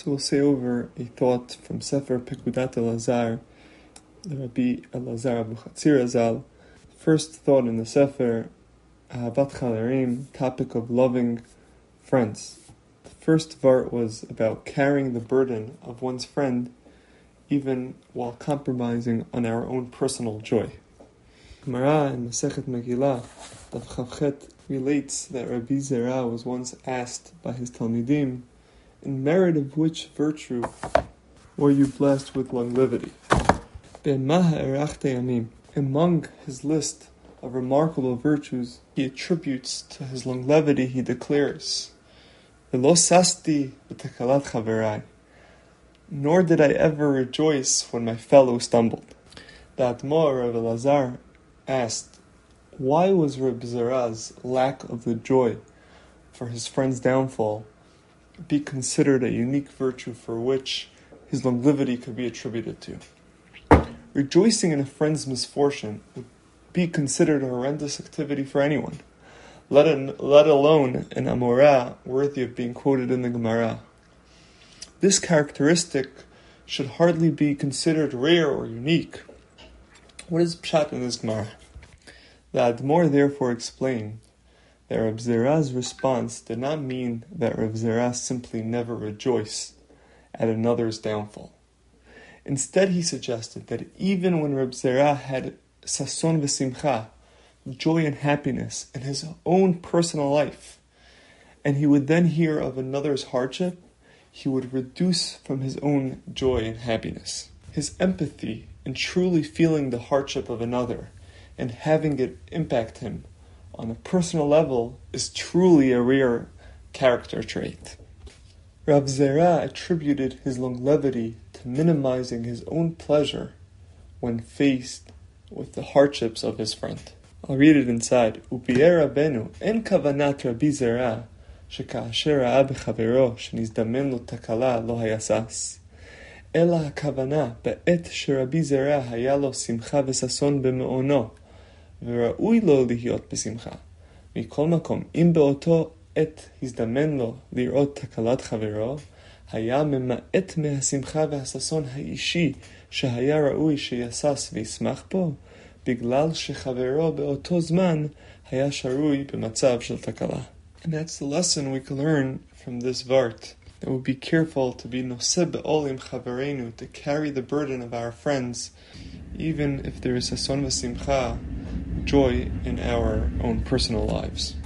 First, we'll say over a thought from Sefer Pekudat Elazar, the Rabbi Elazar Abuchatzir Azal. First thought in the Sefer, Ahavat Chalerim, topic of loving friends. The first part was about carrying the burden of one's friend, even while compromising on our own personal joy. Gemara in Masechet Megillah, Daf Chavchet, relates that Rabbi Zera was once asked by his Talmidim, in merit of which virtue were you blessed with longevity? Among his list of remarkable virtues he attributes to his longevity, he declares, V'lo sasti b'tekalat chaverai, nor did I ever rejoice when my fellow stumbled. The Admor Rav Elazar asked, why was Reb Zera's lack of the joy for his friend's downfall be considered a unique virtue for which his longevity could be attributed to? Rejoicing in a friend's misfortune would be considered a horrendous activity for anyone, let alone an Amorah worthy of being quoted in the Gemara. This characteristic should hardly be considered rare or unique. What is pshat in this Gemara? The Admor therefore explained that Reb Zera's response did not mean that Reb Zera simply never rejoiced at another's downfall. Instead, he suggested that even when Reb Zera had sason v'simcha, joy and happiness in his own personal life, and he would then hear of another's hardship, he would reduce from his own joy and happiness. His empathy in truly feeling the hardship of another and having it impact him on a personal level is truly a rare character trait. Rav Zera attributed his longevity to minimizing his own pleasure when faced with the hardships of his friend. I'll read it inside. Ubi'er Rabbeinu, en kavanat Rabbi Zera, sheka'asher ra'a b'chavero, shenizdamen lo takala lo hayasas. Ela hakavana, ba'et sherabi Zera haya lo simcha v'sason b'me'ono, וראוי לו להיות בשמחה. מכל מקום, אם באותו עת הזדמן לו לראות תקלת חברו, היה ממעט מהשמחה והששון האישי שהיה ראוי שיסס וישמח בו, בגלל שחברו באותו זמן היה שרוי במצב של תקלה. And that's the lesson we can learn from this vart. That we'll be careful to be noseh be'olim chavereinu, to carry the burden of our friends, even if there is sason v'simcha, joy in our own personal lives.